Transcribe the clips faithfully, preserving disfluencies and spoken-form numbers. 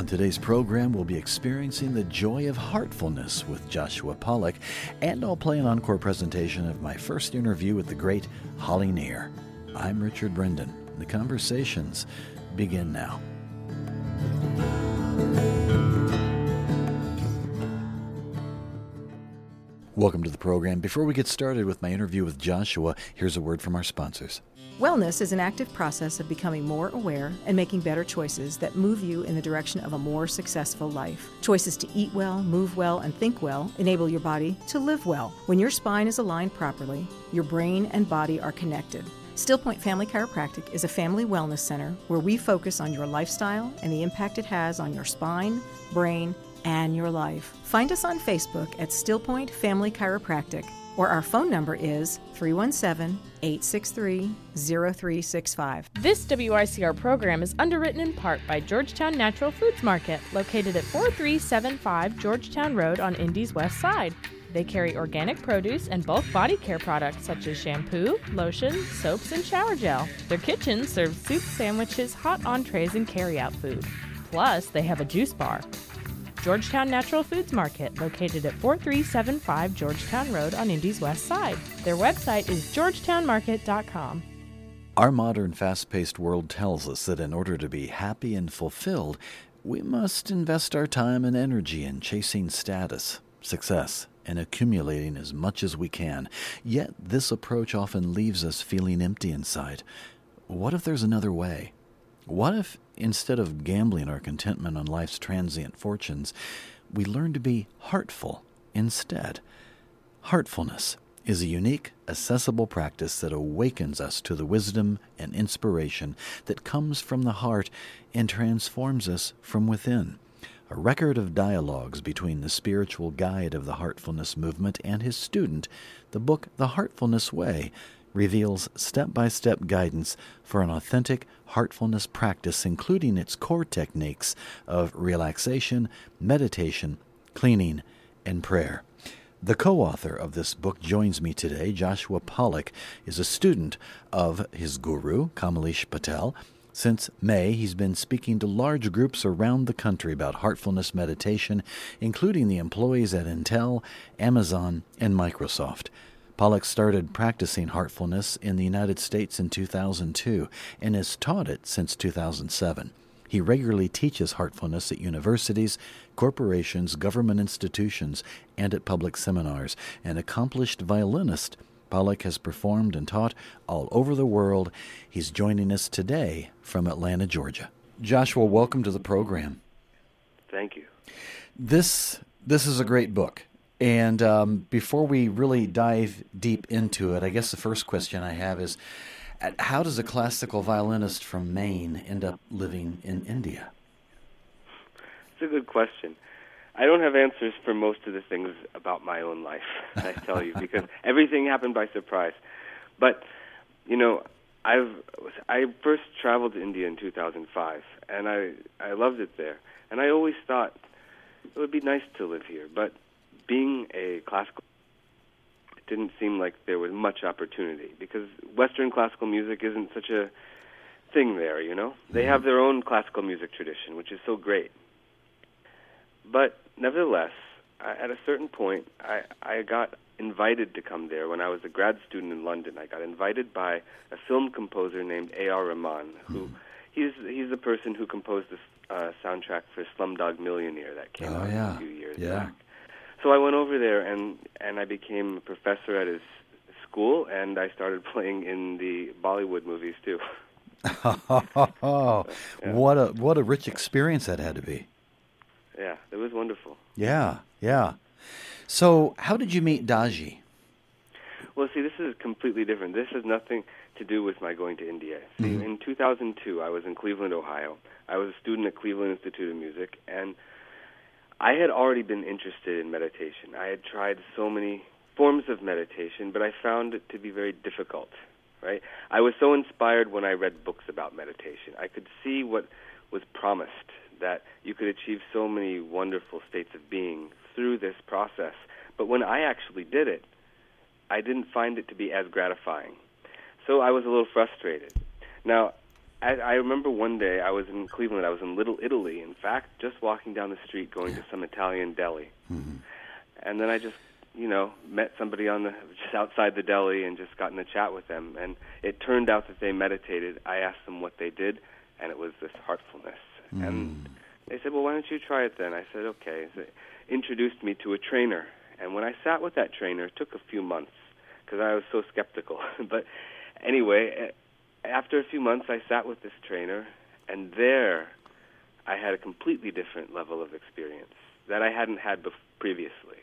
On today's program, we'll be experiencing the joy of heartfulness with Joshua Pollack, and I'll play an encore presentation of my first interview with the great Holly Near. I'm Richard Brendan. The conversations begin now. Welcome to the program. Before we get started with my interview with Joshua, here's a word from our sponsors. Wellness is an active process of becoming more aware and making better choices that move you in the direction of a more successful life. Choices to eat well, move well, and think well enable your body to live well. When your spine is aligned properly, your brain and body are connected. Still Point Family Chiropractic is a family wellness center where we focus on your lifestyle and the impact it has on your spine, brain, and your life. Find us on Facebook at Still Point Family Chiropractic, or our phone number is three one seven, eight six three, zero three six five. This W I C R program is underwritten in part by Georgetown Natural Foods Market, located at four three seven five Georgetown Road on Indy's west side. They carry organic produce and bulk body care products such as shampoo, lotion, soaps, and shower gel. Their kitchen serves soup, sandwiches, hot entrees, and carry-out food. Plus, they have a juice bar. Georgetown Natural Foods Market, located at four three seven five Georgetown Road on Indy's west side. Their website is georgetown market dot com. Our modern, fast-paced world tells us that in order to be happy and fulfilled, we must invest our time and energy in chasing status, success, and accumulating as much as we can. Yet this approach often leaves us feeling empty inside. What if there's another way? What if, instead of gambling our contentment on life's transient fortunes, we learn to be heartful instead? Heartfulness is a unique, accessible practice that awakens us to the wisdom and inspiration that comes from the heart and transforms us from within. A record of dialogues between the spiritual guide of the Heartfulness movement and his student, the book The Heartfulness Way reveals step-by-step guidance for an authentic heartfulness practice, including its core techniques of relaxation, meditation, cleaning, and prayer. The co-author of this book joins me today. Joshua Pollack is a student of his guru, Kamlesh Patel. Since May, he's been speaking to large groups around the country about heartfulness meditation, including the employees at Intel, Amazon, and Microsoft. Pollack started practicing heartfulness in the United States in two thousand two and has taught it since two thousand seven. He regularly teaches heartfulness at universities, corporations, government institutions, and at public seminars. An accomplished violinist, Pollack has performed and taught all over the world. He's joining us today from Atlanta, Georgia. Joshua, welcome to the program. Thank you. This this is a great book. And um, before we really dive deep into it, I guess the first question I have is, how does a classical violinist from Maine end up living in India? It's a good question. I don't have answers for most of the things about my own life, I tell you, because everything happened by surprise. But, you know, I've I first traveled to India in two thousand five, and I, I loved it there. And I always thought it would be nice to live here, but being a classical, it didn't seem like there was much opportunity because Western classical music isn't such a thing there, you know? They have their own classical music tradition, which is so great. But nevertheless, I, at a certain point, I, I got invited to come there when I was a grad student in London. I got invited by a film composer named A R Rahman, who he's he's the person who composed this uh, soundtrack for Slumdog Millionaire that came oh, out yeah. a few years yeah. back. So I went over there, and, and I became a professor at his school, and I started playing in the Bollywood movies, too. oh, yeah. What a what a rich experience that had to be. Yeah, it was wonderful. Yeah, yeah. So how did you meet Daji? Well, see, this is completely different. This has nothing to do with my going to India. See, mm-hmm. in two thousand two, I was in Cleveland, Ohio. I was a student at Cleveland Institute of Music, and I had already been interested in meditation. I had tried so many forms of meditation, but I found it to be very difficult, right? I was so inspired when I read books about meditation. I could see what was promised, that you could achieve so many wonderful states of being through this process. But when I actually did it, I didn't find it to be as gratifying. So I was a little frustrated. Now, I, I remember one day I was in Cleveland. I was in Little Italy, in fact, just walking down the street going to some Italian deli. Mm-hmm. And then I just, you know, met somebody on the just outside the deli and just got in a chat with them. And it turned out that they meditated. I asked them what they did, and it was this heartfulness. Mm. And they said, well, why don't you try it then? I said, okay. So they introduced me to a trainer. And when I sat with that trainer, it took a few months because I was so skeptical. But anyway, after a few months, I sat with this trainer, and there I had a completely different level of experience that I hadn't had bef- previously.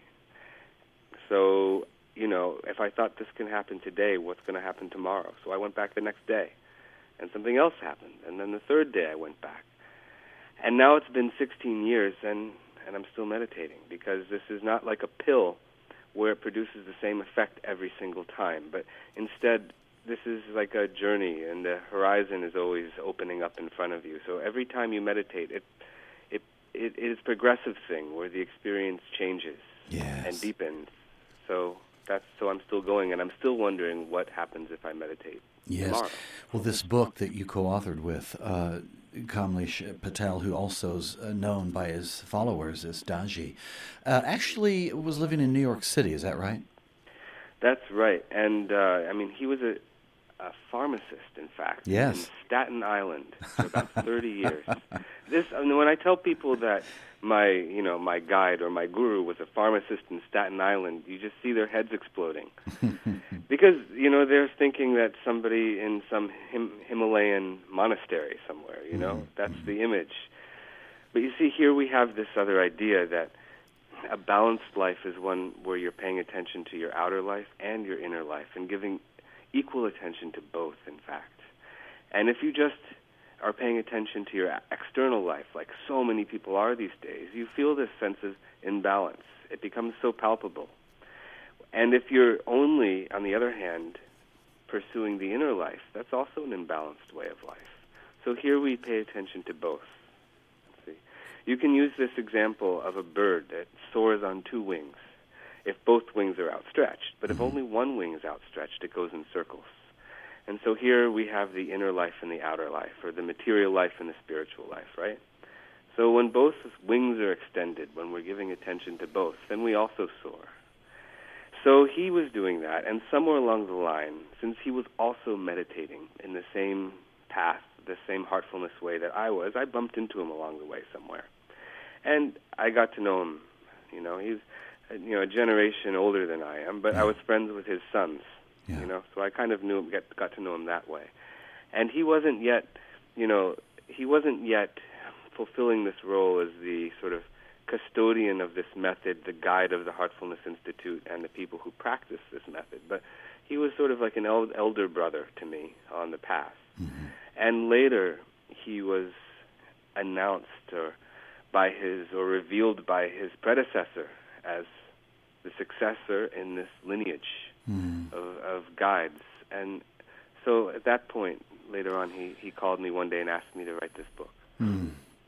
So, you know, if I thought this can happen today, what's going to happen tomorrow? So I went back the next day, and something else happened. And then the third day I went back. And now it's been sixteen years, and, and I'm still meditating, because this is not like a pill where it produces the same effect every single time. But instead, this is like a journey, and the horizon is always opening up in front of you. So every time you meditate, it it it is a progressive thing where the experience changes yes. and deepens. So that's so I'm still going, and I'm still wondering what happens if I meditate yes. tomorrow. Well, this book that you co-authored with uh, Kamlesh Patel, who also is uh, known by his followers as Daji, uh, actually was living in New York City. Is that right? That's right. And, uh, I mean, he was a, a pharmacist, in fact, yes. in Staten Island for about thirty years. This, I mean, when I tell people that my, you know, my guide or my guru was a pharmacist in Staten Island, you just see their heads exploding. Because, you know, they're thinking that somebody in some Him- Himalayan monastery somewhere, you know, mm-hmm. that's the image. But you see, here we have this other idea that a balanced life is one where you're paying attention to your outer life and your inner life and giving equal attention to both, in fact. And if you just are paying attention to your external life, like so many people are these days, you feel this sense of imbalance. It becomes so palpable. And if you're only, on the other hand, pursuing the inner life, that's also an imbalanced way of life. So here we pay attention to both. Let's see. You can use this example of a bird that soars on two wings if both wings are outstretched. But if only one wing is outstretched, it goes in circles. And so here we have the inner life and the outer life, or the material life and the spiritual life, right? So when both wings are extended, when we're giving attention to both, then we also soar. So he was doing that, and somewhere along the line, since he was also meditating in the same path, the same heartfulness way that I was, I bumped into him along the way somewhere. And I got to know him. You know, he's you know, a generation older than I am, but yeah. I was friends with his sons. Yeah. You know, so I kind of knew him, get, got to know him that way. And he wasn't yet, you know, he wasn't yet fulfilling this role as the sort of custodian of this method, the guide of the Heartfulness Institute and the people who practice this method. But he was sort of like an el- elder brother to me on the path. Mm-hmm. And later he was announced or by his, or revealed by his predecessor as the successor in this lineage. Mm. Of, of guides. And so at that point, later on, he, he called me one day and asked me to write this book. Mm.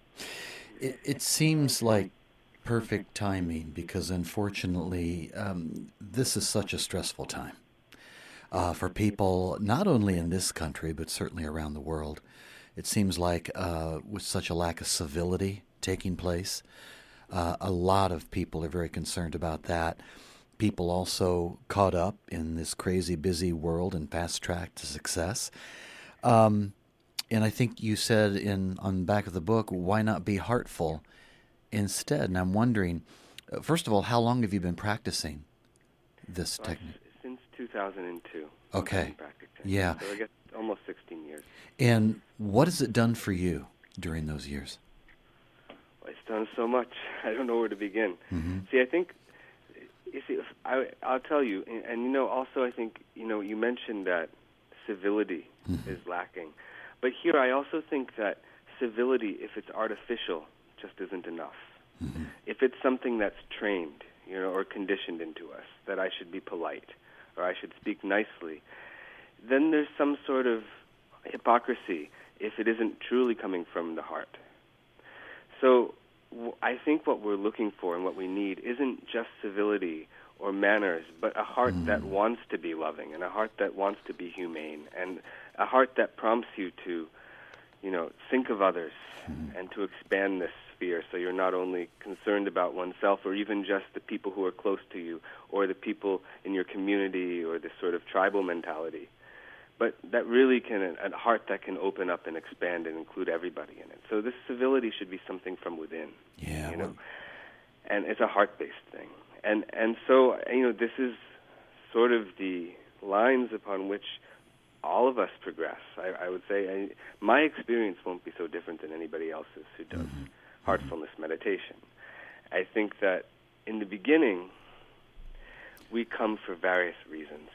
It, it seems like perfect timing because, unfortunately, um, this is such a stressful time uh, for people, not only in this country, but certainly around the world. It seems like uh, with such a lack of civility taking place, uh, a lot of people are very concerned about that. People also caught up in this crazy, busy world and fast track to success. Um, and I think you said in on the back of the book, why not be heartful instead? And I'm wondering, uh, first of all, how long have you been practicing this well, technique? Since two thousand two. Okay. Yeah. So I guess almost sixteen years. And what has it done for you during those years? Well, it's done so much. I don't know where to begin. Mm-hmm. See, I think... You see, I, I'll tell you, and, and, you know, also I think, you know, you mentioned that civility mm-hmm. is lacking. But here I also think that civility, if it's artificial, just isn't enough. Mm-hmm. If it's something that's trained, you know, or conditioned into us, that I should be polite, or I should speak nicely, then there's some sort of hypocrisy if it isn't truly coming from the heart. So I think what we're looking for and what we need isn't just civility or manners, but a heart mm. that wants to be loving and a heart that wants to be humane and a heart that prompts you to you know, think of others mm-hmm. and to expand this sphere so you're not only concerned about oneself or even just the people who are close to you or the people in your community or this sort of tribal mentality, but that really can, a heart that can open up and expand and include everybody in it. So this civility should be something from within, yeah, you know, well, and it's a heart-based thing. And and so, you know, this is sort of the lines upon which all of us progress. I, I would say I, my experience won't be so different than anybody else's who does mm-hmm. heartfulness meditation. I think that in the beginning, we come for various reasons.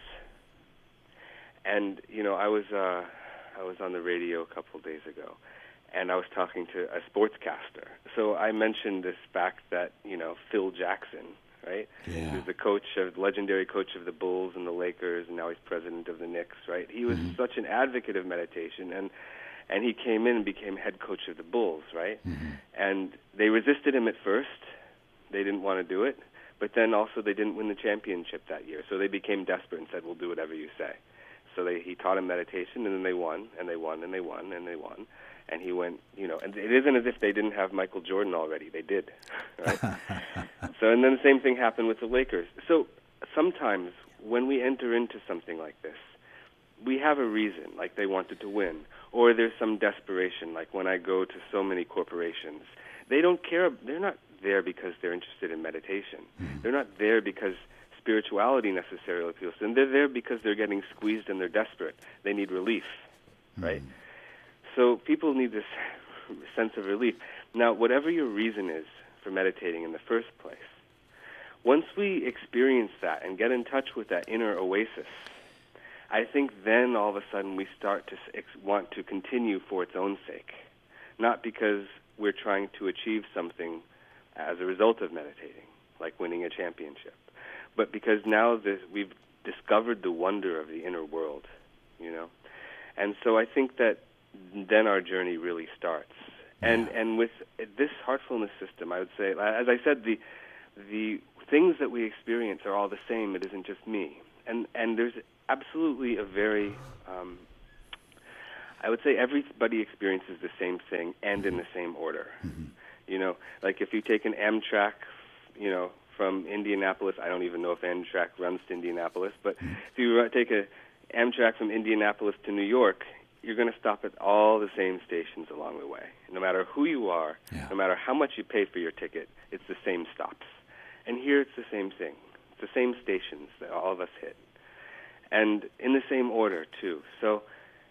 And, you know, I was uh, I was on the radio a couple of days ago, and I was talking to a sportscaster. So I mentioned this fact that, you know, Phil Jackson, right? Yeah. Who's the coach of, legendary coach of the Bulls and the Lakers, and now he's president of the Knicks, right? He was mm-hmm. such an advocate of meditation, and and he came in and became head coach of the Bulls, right? Mm-hmm. And they resisted him at first. They didn't want to do it. But then also they didn't win the championship that year, so they became desperate and said, we'll do whatever you say. So they, he taught him meditation, and then they won, and they won, and they won, and they won. And he went, you know, and it isn't as if they didn't have Michael Jordan already. They did, right? So, and then the same thing happened with the Lakers. So sometimes when we enter into something like this, we have a reason, like they wanted to win, or there's some desperation, like when I go to so many corporations. They don't care, they're not there because they're interested in meditation. Mm-hmm. They're not there because spirituality necessarily appeals to them. They're there because they're getting squeezed and they're desperate. They need relief, mm-hmm. right? So people need this sense of relief. Now, whatever your reason is for meditating in the first place, once we experience that and get in touch with that inner oasis, I think then all of a sudden we start to ex- want to continue for its own sake, not because we're trying to achieve something as a result of meditating, like winning a championship, but because now this, we've discovered the wonder of the inner world, you know. And so I think that then our journey really starts. And yeah. and with this heartfulness system, I would say, as I said, the the things that we experience are all the same. It isn't just me. And and there's absolutely a very, um, I would say everybody experiences the same thing and in the same order. Mm-hmm. You know, like if you take an Amtrak, you know, from Indianapolis, I don't even know if Amtrak runs to Indianapolis, but if you take a Amtrak from Indianapolis to New York, you're going to stop at all the same stations along the way. No matter who you are, yeah. no matter how much you pay for your ticket, it's the same stops. And here it's the same thing. It's the same stations that all of us hit. And in the same order, too. So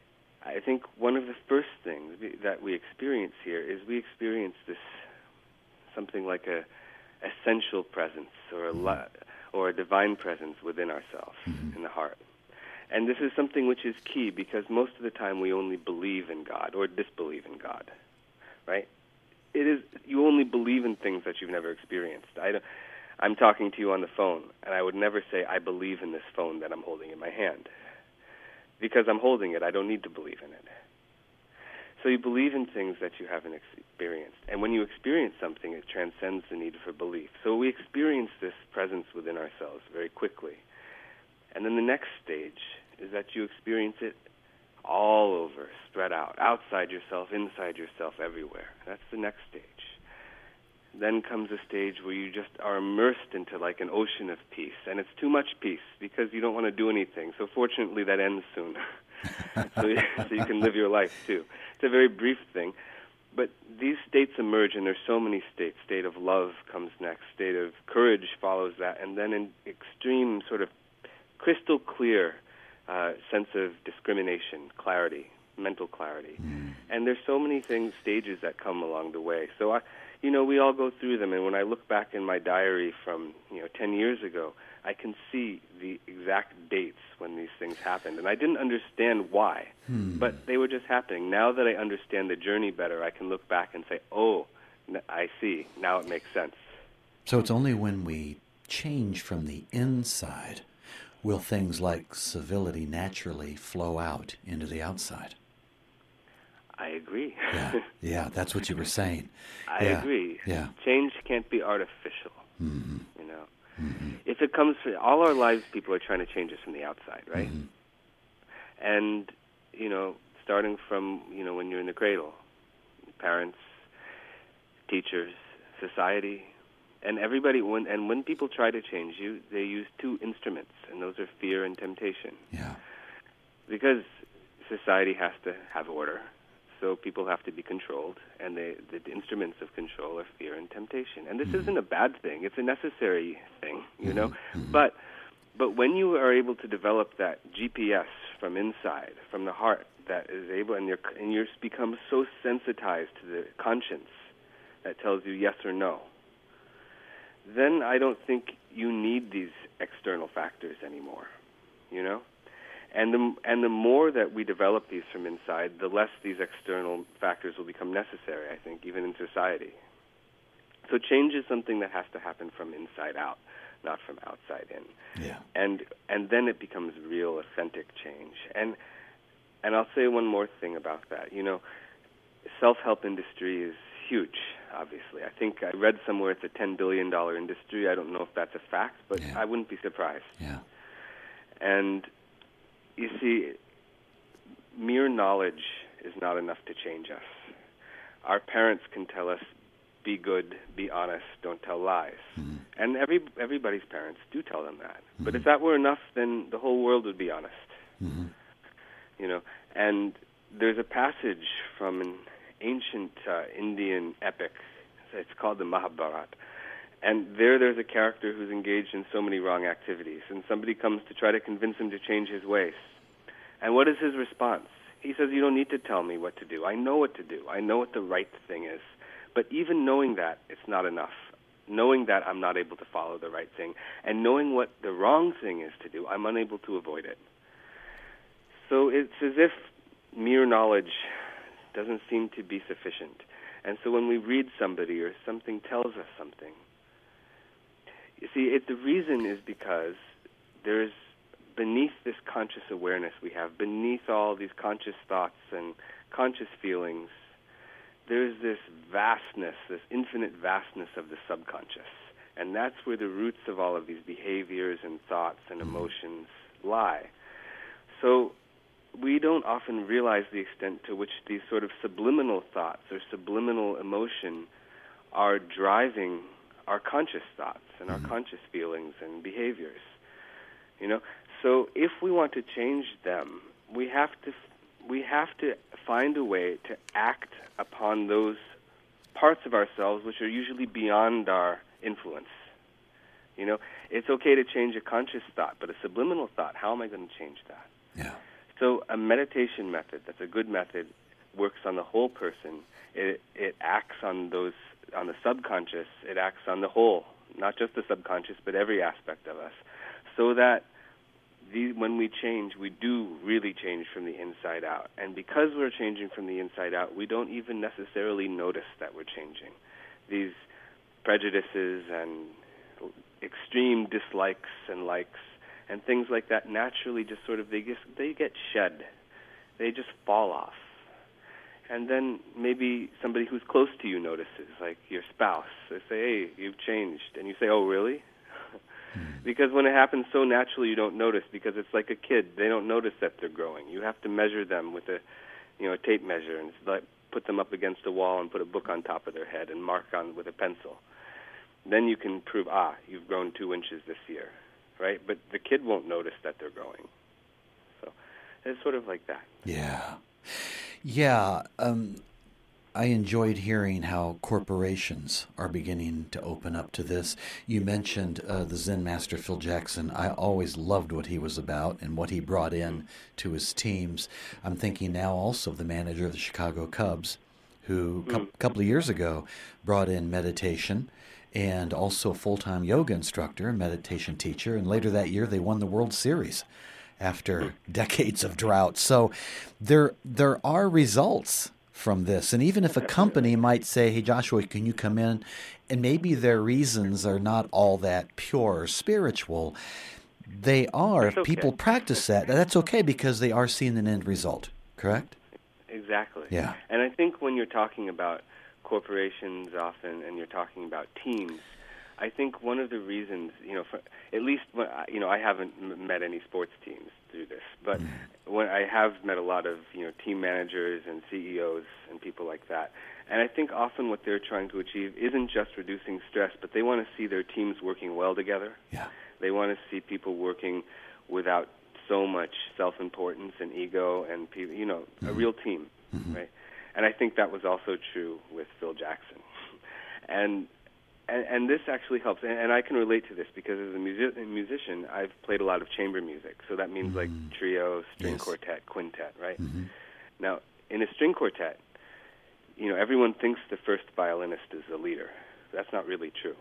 I think one of the first things that we experience here is we experience this something like a essential presence or a, mm-hmm. or a divine presence within ourselves, mm-hmm. in the heart. And this is something which is key because most of the time we only believe in God or disbelieve in God, right? It is, you only believe in things that you've never experienced. I don't, I'm talking to you on the phone, and I would never say, I believe in this phone that I'm holding in my hand. Because I'm holding it, I don't need to believe in it. So you believe in things that you haven't experienced. And when you experience something, it transcends the need for belief. So we experience this presence within ourselves very quickly. And then the next stage is that you experience it all over, spread out, outside yourself, inside yourself, everywhere. That's the next stage. Then comes a stage where you just are immersed into like an ocean of peace. And it's too much peace because you don't want to do anything. So fortunately, that ends soon. so, you, so you can live your life, too. It's a very brief thing. But these states emerge, and there's so many states. State of love comes next. State of courage follows that. And then an extreme sort of crystal clear uh, sense of discrimination, clarity, mental clarity. Mm. And there's so many things, stages that come along the way. So, I, you know, we all go through them. And when I look back in my diary from, you know, ten years ago, I can see the exact dates when these things happened. And I didn't understand why, hmm. but they were just happening. Now that I understand the journey better, I can look back and say, oh, I see. Now it makes sense. So it's only when we change from the inside will things like civility naturally flow out into the outside. I agree. Yeah, yeah, that's what you were saying. I yeah. agree. Yeah. Change can't be artificial, mm-hmm. you know. Mm-hmm. If it comes from, all our lives, people are trying to change us from the outside, right? Mm-hmm. And, you know, starting from, you know, when you're in the cradle. Parents, teachers, society, and everybody. When and when people try to change you, they use two instruments, and those are fear and temptation. Yeah. Because society has to have order, so people have to be controlled, and they, the instruments of control are fear and temptation. And this mm-hmm. isn't a bad thing; it's a necessary thing, you know. Mm-hmm. But but when you are able to develop that G P S from inside, from the heart, that is able, and you're and you're become so sensitized to the conscience that tells you yes or no, then I don't think you need these external factors anymore, you know? And the, and the more that we develop these from inside, the less these external factors will become necessary, I think, even in society. So change is something that has to happen from inside out, not from outside in. Yeah. And and then it becomes real, authentic change. And and I'll say one more thing about that. You know, self-help industry is huge, obviously. I think I read somewhere it's a ten billion dollars industry. I don't know if that's a fact, but yeah. I wouldn't be surprised. Yeah. And you see, mere knowledge is not enough to change us. Our parents can tell us, be good, be honest, don't tell lies. Mm-hmm. And every everybody's parents do tell them that. Mm-hmm. But if that were enough, then the whole world would be honest. Mm-hmm. You know, and there's a passage from an ancient uh, Indian epic. It's called the Mahabharata. And there there's a character who's engaged in so many wrong activities, and somebody comes to try to convince him to change his ways. And what is his response? He says, you don't need to tell me what to do. I know what to do. I know what the right thing is. But even knowing that, it's not enough. Knowing that I'm not able to follow the right thing, and knowing what the wrong thing is to do, I'm unable to avoid it. So it's as if mere knowledge doesn't seem to be sufficient. And so when we read somebody or something tells us something, you see, it, the reason is because there's beneath this conscious awareness we have, beneath all these conscious thoughts and conscious feelings, there's this vastness, this infinite vastness of the subconscious. And that's where the roots of all of these behaviors and thoughts and emotions lie. So we don't often realize the extent to which these sort of subliminal thoughts or subliminal emotion are driving our conscious thoughts and our conscious feelings and behaviors. You know, so if we want to change them, we have to we have to find a way to act upon those parts of ourselves which are usually beyond our influence. You know, it's okay to change a conscious thought, but a subliminal thought, how am I going to change that? Yeah. So a meditation method, that's a good method, works on the whole person. It it acts on those on the subconscious. It acts on the whole, not just the subconscious, but every aspect of us, so that the, when we change, we do really change from the inside out. And because we're changing from the inside out, we don't even necessarily notice that we're changing. These prejudices and extreme dislikes and likes and things like that naturally just sort of, they just, they get shed. They just fall off. And then maybe somebody who's close to you notices, like your spouse. They say, hey, you've changed. And you say, oh, really? Because when it happens so naturally, you don't notice, because it's like a kid. They don't notice that they're growing. You have to measure them with a, you know, a tape measure and like put them up against a wall and put a book on top of their head and mark on with a pencil. Then you can prove, ah, you've grown two inches this year, right? But the kid won't notice that they're growing. So it's sort of like that. Yeah. Yeah. Um, I enjoyed hearing how corporations are beginning to open up to this. You mentioned uh, the Zen master Phil Jackson. I always loved what he was about and what he brought in to his teams. I'm thinking now also of the manager of the Chicago Cubs, who a mm. couple of years ago brought in meditation, and also a full-time yoga instructor and meditation teacher. And later that year, they won the World Series after decades of drought. So there there are results from this. And even if a company might say, hey, Joshua, can you come in? And maybe their reasons are not all that pure or spiritual. They are. That's if okay. people practice that, that's okay, because they are seeing an end result. Correct? Exactly. Yeah. And I think when you're talking about corporations often and you're talking about teams, I think one of the reasons, you know, for, at least, when I, you know, I haven't m- met any sports teams through this, but mm. when I have met a lot of, you know, team managers and C E Os and people like that. And I think often what they're trying to achieve isn't just reducing stress, but they want to see their teams working well together. Yeah. They want to see people working without so much self-importance and ego and, people, you know, mm-hmm. a real team, mm-hmm. right? And I think that was also true with Phil Jackson. and, and and this actually helps. And, and I can relate to this because as a music, musician, I've played a lot of chamber music. So that means mm-hmm. like trio, string yes. quartet, quintet, right? Mm-hmm. Now, in a string quartet, you know, everyone thinks the first violinist is the leader. That's not really true.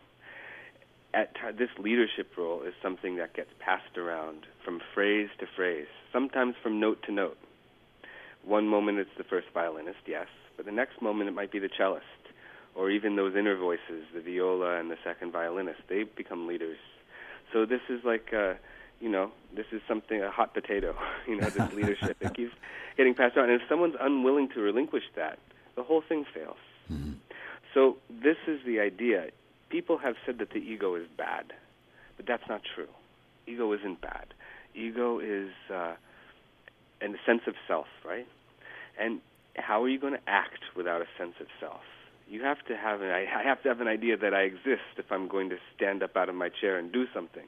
At t- this leadership role is something that gets passed around from phrase to phrase, sometimes from note to note. One moment it's the first violinist, yes, but the next moment it might be the cellist, or even those inner voices, the viola and the second violinist. They become leaders. So this is like, uh, you know, this is something, a hot potato, you know, this leadership. It keeps getting passed on. And if someone's unwilling to relinquish that, the whole thing fails. Mm-hmm. So this is the idea. People have said that the ego is bad, but that's not true. Ego isn't bad. Ego is uh, a sense of self, right? And how are you going to act without a sense of self? You have to have an, I have to have an idea that I exist if I'm going to stand up out of my chair and do something.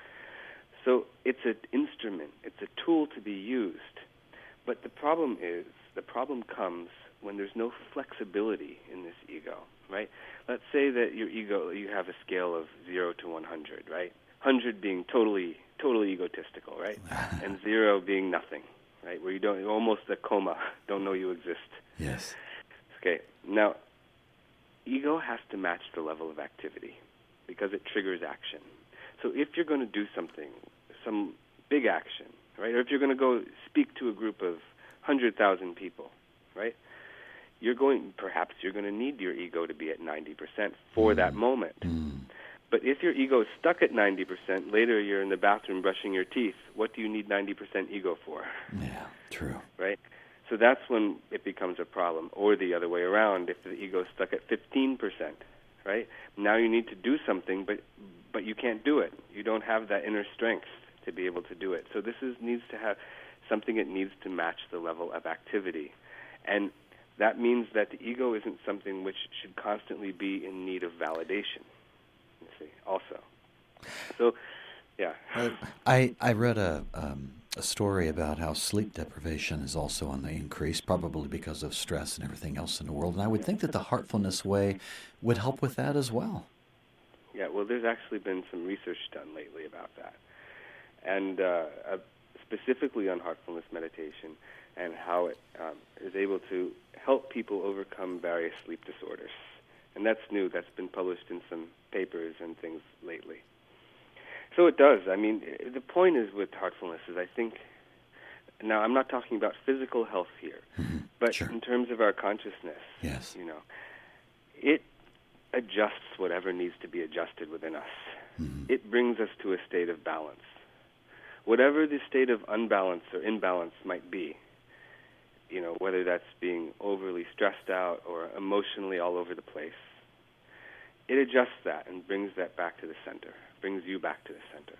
So it's an instrument. It's a tool to be used. But the problem is, the problem comes when there's no flexibility in this ego, right? Let's say that your ego, you have a scale of zero to one hundred, right? one hundred being totally, totally egotistical, right? And zero being nothing, right? Where you don't, almost a coma, don't know you exist. Yes. Okay, now, ego has to match the level of activity because it triggers action. So if you're going to do something, some big action, right? Or if you're going to go speak to a group of one hundred thousand people, right? You're going, perhaps you're going to need your ego to be at ninety percent for mm. that moment. Mm. But if your ego is stuck at ninety percent, later you're in the bathroom brushing your teeth, what do you need ninety percent ego for? Yeah, true. Right? So that's when it becomes a problem. Or the other way around, if the ego is stuck at fifteen percent, right? Now you need to do something, but but you can't do it. You don't have that inner strength to be able to do it. So this is needs to have something that needs to match the level of activity. And that means that the ego isn't something which should constantly be in need of validation, you see, also. So, yeah. Uh, I, I read a, um, a story about how sleep deprivation is also on the increase, probably because of stress and everything else in the world. And I would think that the Heartfulness Way would help with that as well. Yeah, well, there's actually been some research done lately about that. And uh, uh, specifically on heartfulness meditation and how it um, is able to help people overcome various sleep disorders. And that's new. That's been published in some papers and things lately. So it does. I mean, the point is with heartfulness is I think, now I'm not talking about physical health here, mm-hmm. but sure. in terms of our consciousness, yes. you know, it adjusts whatever needs to be adjusted within us. Mm-hmm. It brings us to a state of balance. Whatever the state of unbalance or imbalance might be, you know, whether that's being overly stressed out or emotionally all over the place, it adjusts that and brings that back to the center, brings you back to the center.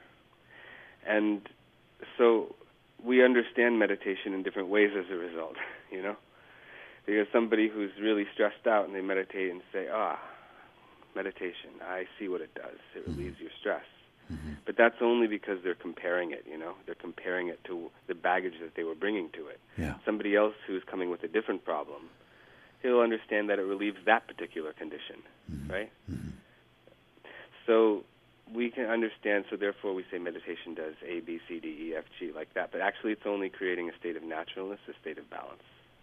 And so we understand meditation in different ways as a result, you know? Because somebody who's really stressed out and they meditate and say, ah, meditation, I see what it does. It relieves your stress. Mm-hmm. But that's only because they're comparing it, you know. They're comparing it to the baggage that they were bringing to it. Yeah. Somebody else who's coming with a different problem, he'll understand that it relieves that particular condition, mm-hmm. right? Mm-hmm. So we can understand, so therefore we say meditation does A, B, C, D, E, F, G, like that. But actually it's only creating a state of naturalness, a state of balance.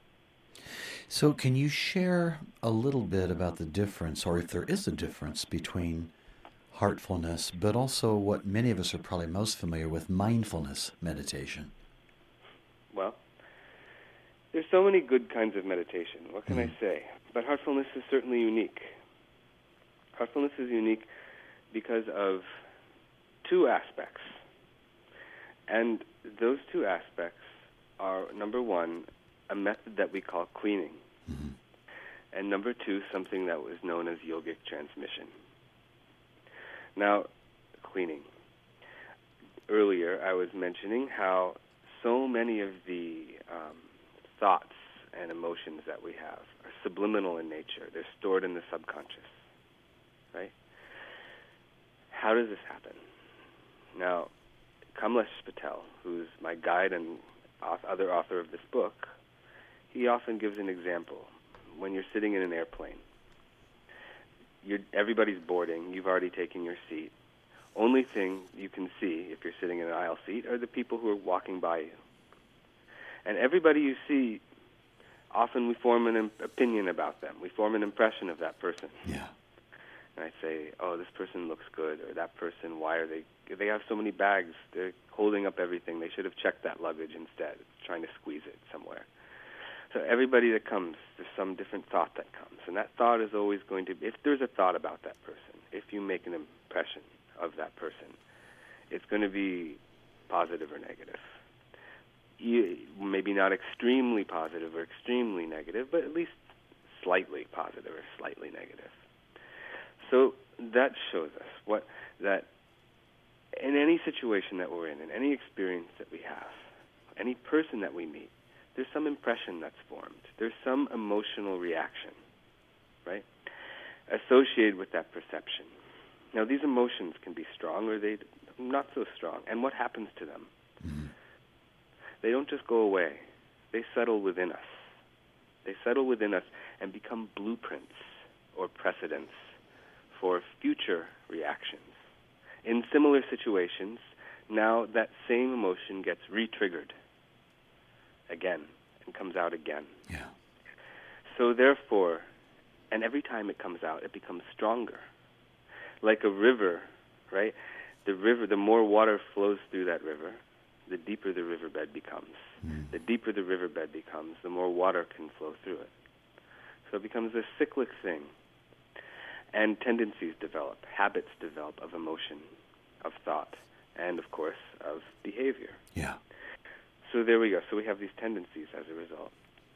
So can you share a little bit about the difference, or if there is a difference, between heartfulness, but also what many of us are probably most familiar with, mindfulness meditation? Well, there's so many good kinds of meditation. What can mm. I say? But heartfulness is certainly unique. Heartfulness is unique because of two aspects. And those two aspects are, number one, a method that we call cleaning. Mm-hmm. And number two, something that was known as yogic transmission. Now, cleaning. Earlier, I was mentioning how so many of the um, thoughts and emotions that we have are subliminal in nature. They're stored in the subconscious, right? How does this happen? Now, Kamlesh Patel, who's my guide and other author of this book, he often gives an example. When you're sitting in an airplane, you're, everybody's boarding, you've already taken your seat. Only thing you can see, if you're sitting in an aisle seat, are the people who are walking by you. And everybody you see, often we form an imp- opinion about them. We form an impression of that person. Yeah. And I say, oh, this person looks good, or that person, why are they, they have so many bags, they're holding up everything, they should have checked that luggage instead, trying to squeeze it somewhere. So everybody that comes, there's some different thought that comes, and that thought is always going to be, if there's a thought about that person, if you make an impression of that person, it's going to be positive or negative. You, maybe not extremely positive or extremely negative, but at least slightly positive or slightly negative. So that shows us what that in any situation that we're in, in any experience that we have, any person that we meet, there's some impression that's formed. There's some emotional reaction, right, associated with that perception. Now, these emotions can be strong or they not so strong. And what happens to them? Mm-hmm. They don't just go away. They settle within us. They settle within us and become blueprints or precedents for future reactions. In similar situations, now that same emotion gets re-triggered again and comes out again. Yeah. So therefore, and every time it comes out, it becomes stronger. Like a river, right? The river, the more water flows through that river, the deeper the riverbed becomes. Mm. The deeper the riverbed becomes, the more water can flow through it. So it becomes a cyclic thing. And tendencies develop, habits develop of emotion, of thought, and, of course, of behavior. Yeah. So there we go. So we have these tendencies as a result.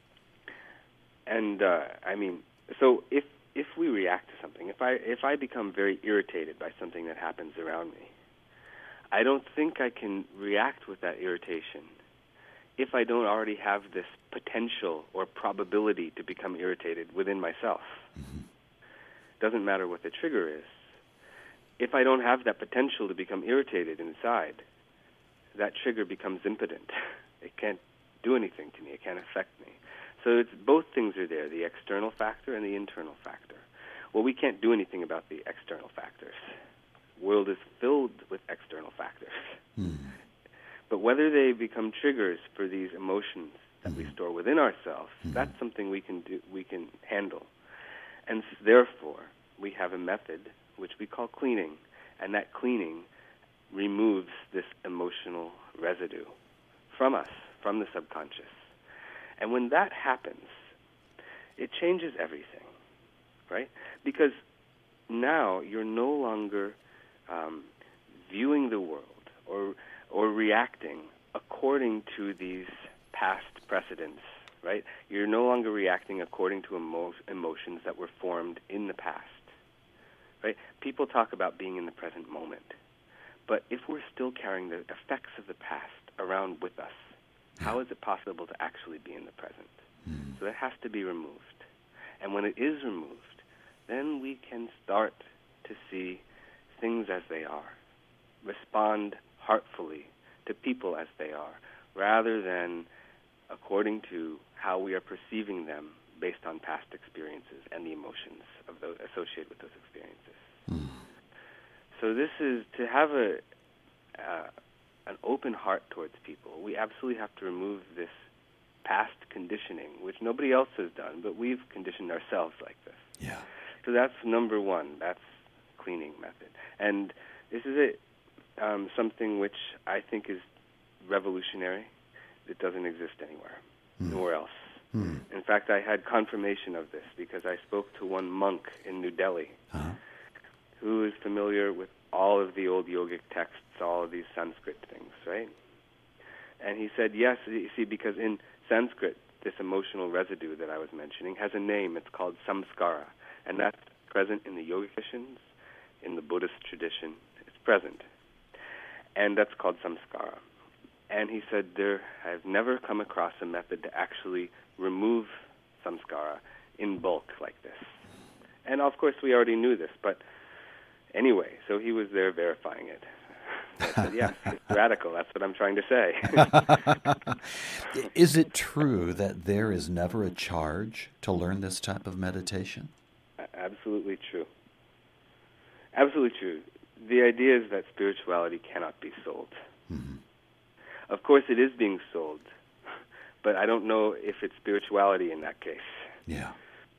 And, uh, I mean, so if if we react to something, if I if I become very irritated by something that happens around me, I don't think I can react with that irritation if I don't already have this potential or probability to become irritated within myself. Mm-hmm. Doesn't matter what the trigger is. If I don't have that potential to become irritated inside, that trigger becomes impotent. It can't do anything to me. It can't affect me. So it's both things are there, the external factor and the internal factor. Well, we can't do anything about the external factors. The world is filled with external factors. Mm. But whether they become triggers for these emotions that mm-hmm. we store within ourselves, mm-hmm. that's something we can do, we can handle. And therefore, we have a method which we call cleaning, and that cleaning removes this emotional residue from us, from the subconscious. And when that happens, it changes everything, right? Because now you're no longer um, viewing the world or or reacting according to these past precedents, right? You're no longer reacting according to emo- emotions that were formed in the past, right? People talk about being in the present moment. But if we're still carrying the effects of the past around with us, how is it possible to actually be in the present? Mm. So that has to be removed. And when it is removed, then we can start to see things as they are, respond heartfully to people as they are, rather than according to how we are perceiving them based on past experiences and the emotions of those associated with those experiences. Mm. So this is to have a uh, an open heart towards people. We absolutely have to remove this past conditioning, which nobody else has done, but we've conditioned ourselves like this. Yeah. So that's number one. That's cleaning method. And this is a, um, something which I think is revolutionary. It doesn't exist anywhere, mm. nowhere else. Mm. In fact, I had confirmation of this because I spoke to one monk in New Delhi uh-huh. who is familiar with all of the old yogic texts, all of these Sanskrit things, right? And he said, yes, you see, because in Sanskrit, this emotional residue that I was mentioning has a name. It's called samskara, and that's present in the yogic traditions, in the Buddhist tradition, it's present. And that's called samskara. And he said, there, I've never come across a method to actually remove samskara in bulk like this. And of course, we already knew this, but anyway, so he was there verifying it. I said, yes, it's radical. That's what I'm trying to say. Is it true that there is never a charge to learn this type of meditation? Absolutely true. Absolutely true. The idea is that spirituality cannot be sold. Mm-hmm. Of course, it is being sold, but I don't know if it's spirituality in that case. Yeah.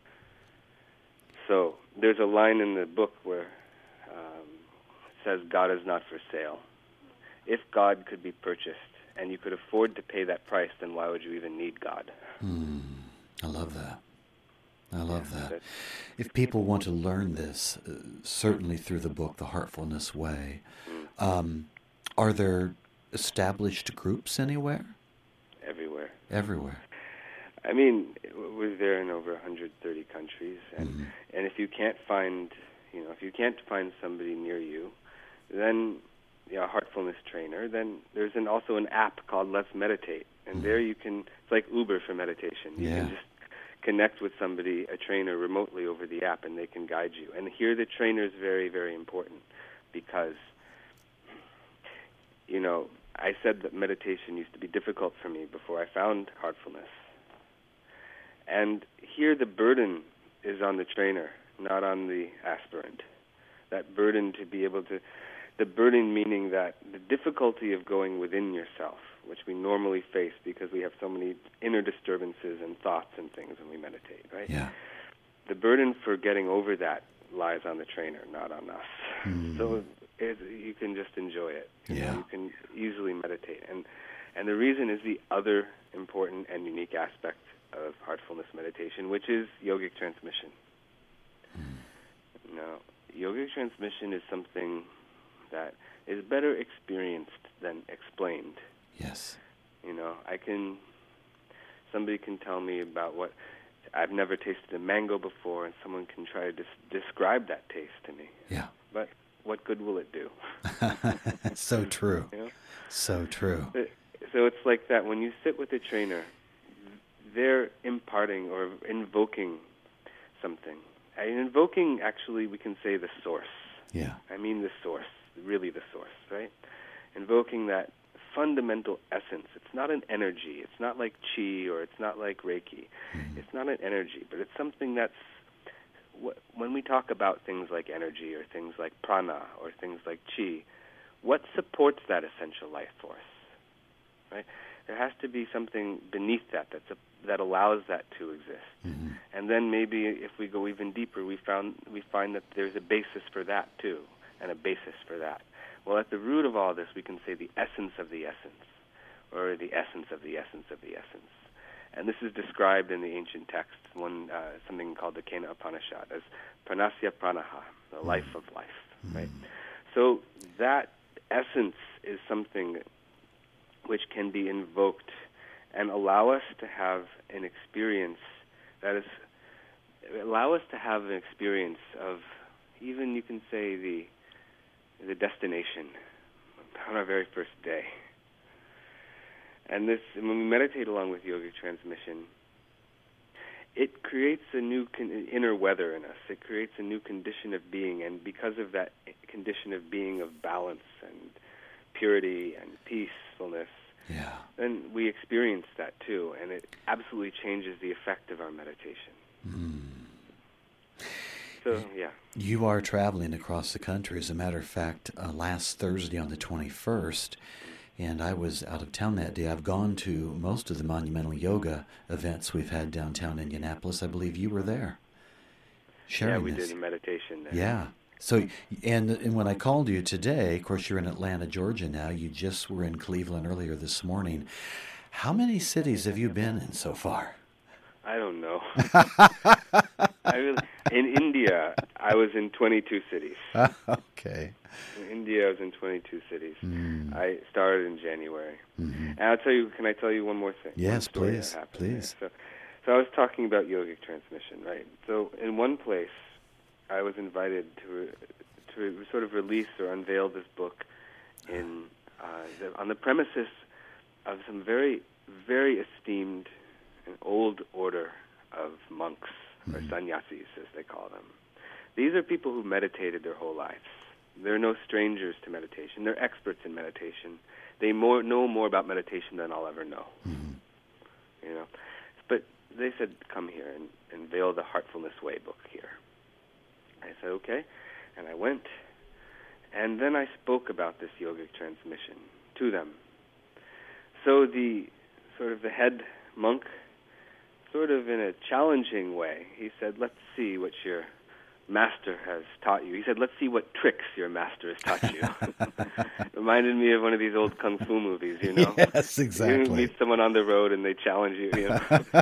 So there's a line in the book where um, it says, God is not for sale. If God could be purchased and you could afford to pay that price, then why would you even need God? Mm, I love that. I love yeah, that. If people want to learn this, uh, certainly through the book, The Heartfulness Way, mm. um, are there established groups anywhere? Everywhere. Everywhere. I mean, we're there in over one hundred thirty countries, and mm-hmm. and if you can't find, you know, if you can't find somebody near you, then you know, a heartfulness trainer, then there's an, also an app called Let's Meditate, and mm-hmm. there you can, it's like Uber for meditation. You yeah. can just connect with somebody, a trainer, remotely over the app, and they can guide you. And here the trainer is very, very important because, you know, I said that meditation used to be difficult for me before I found heartfulness. And here the burden is on the trainer, not on the aspirant. That burden to be able to, the burden meaning that the difficulty of going within yourself, which we normally face because we have so many inner disturbances and thoughts and things when we meditate, right? Yeah. The burden for getting over that lies on the trainer, not on us. Mm. So it, you can just enjoy it. You yeah. know, you can easily meditate. And and the reason is the other important and unique aspect of heartfulness meditation, which is yogic transmission. Mm. Now, yogic transmission is something that is better experienced than explained. Yes. You know, I can, somebody can tell me about what, I've never tasted a mango before, and someone can try to des- describe that taste to me. Yeah. But what good will it do? So true. You know? So true. So it's like that. When you sit with a trainer, they're imparting or invoking something. And invoking, actually, we can say the source. Yeah. I mean the source, really the source, right? Invoking that fundamental essence. It's not an energy. It's not like chi or it's not like Reiki. Mm-hmm. It's not an energy, but it's something that's, when we talk about things like energy or things like prana or things like chi, what supports that essential life force, right? There has to be something beneath that that's a, that allows that to exist. Mm-hmm. And then maybe if we go even deeper, we found we find that there's a basis for that too, and a basis for that. Well, at the root of all this, we can say the essence of the essence, or the essence of the essence of the essence. And this is described in the ancient texts, one uh, something called the Kena Upanishad, as pranasya pranaha, the mm-hmm. life of life, mm-hmm. right? So that essence is something which can be invoked and allow us to have an experience that is, allow us to have an experience of even, you can say, the the destination on our very first day. And this, when we meditate along with yogic transmission, it creates a new con- inner weather in us. It creates a new condition of being, and because of that condition of being of balance and purity and peacefulness, yeah. then we experience that too, and it absolutely changes the effect of our meditation. Mm. So, yeah. You are traveling across the country. As a matter of fact, uh, last Thursday on the twenty-first, and I was out of town that day. I've gone to most of the monumental yoga events we've had downtown Indianapolis. I believe you were there sharing Yeah, we this. did a meditation there. Yeah. So, and, and when I called you today, of course, you're in Atlanta, Georgia now. You just were in Cleveland earlier this morning. How many cities have you been in so far? I don't know. I really, in India, I was in twenty-two cities. Okay. In India, I was in twenty-two cities. Mm. I started in January. Mm-hmm. And I'll tell you, can I tell you one more thing? Yes, please, please. So, so I was talking about yogic transmission, right? So in one place, I was invited to to re- sort of release or unveil this book in uh, the, on the premises of some very, very esteemed and old order of monks, mm-hmm. or sannyasis, as they call them. These are people who meditated their whole lives. They're no strangers to meditation. They're experts in meditation. They more, know more about meditation than I'll ever know. Mm-hmm. You know, but they said, "Come here and unveil the Heartfulness Way book here." I said, "Okay," and I went, and then I spoke about this yogic transmission to them. So the sort of the head monk, sort of in a challenging way, he said, "Let's see what your master has taught you." He said, "Let's see what tricks your master has taught you." Reminded me of one of these old kung fu movies, you know. Yes, exactly. You meet someone on the road and they challenge you, you know.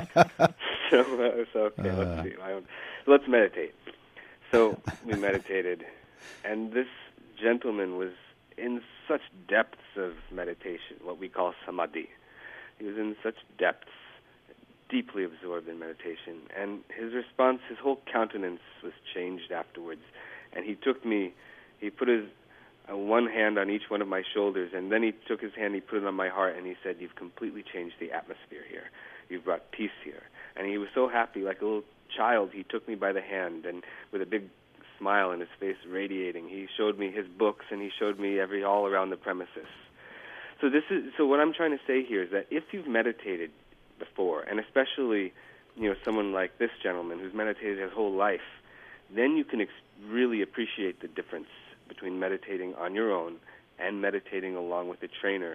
so, uh, so okay, uh. let's see. I don't, let's meditate. So we meditated, and this gentleman was in such depths of meditation, what we call samadhi. He was in such depths, deeply absorbed in meditation, and his response, his whole countenance was changed afterwards. And he took me, he put his uh, one hand on each one of my shoulders, and then he took his hand, he put it on my heart, and he said, "You've completely changed the atmosphere here. You've brought peace here." And he was so happy, like a little child. He took me by the hand, and with a big smile and his face radiating, he showed me his books, and he showed me every all around the premises. So this is so what I'm trying to say here is that if you've meditated before, and especially, you know, someone like this gentleman who's meditated his whole life, then you can ex- really appreciate the difference between meditating on your own and meditating along with a trainer,